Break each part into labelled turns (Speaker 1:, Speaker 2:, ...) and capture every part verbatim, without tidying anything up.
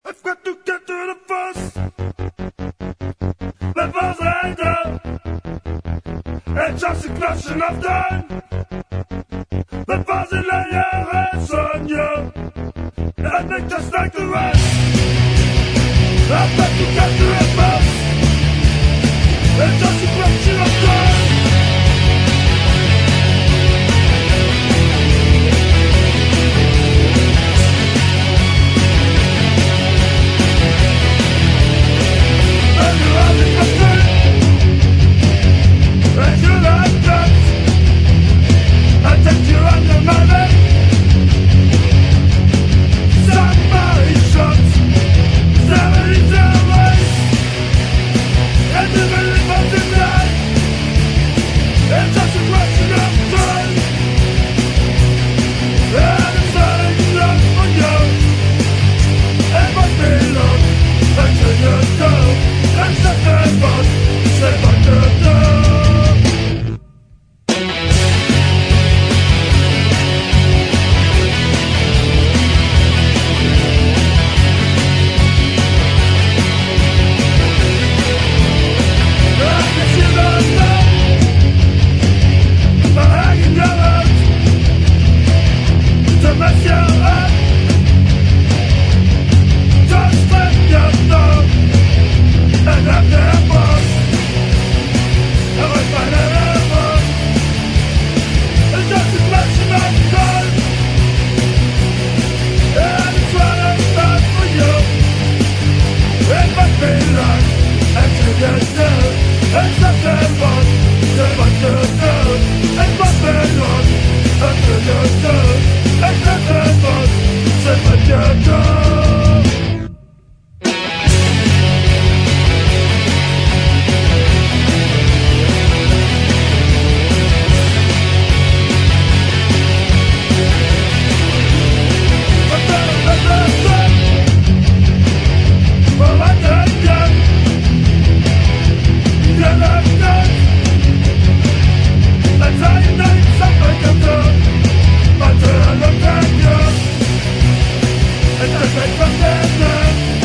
Speaker 1: I've got to get to the first. The first later. It's just a question of time. The first in the year is on you. And they just like the rest. I've got to get to the first. It's just a question of time.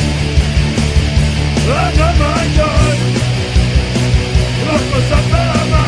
Speaker 1: Look for something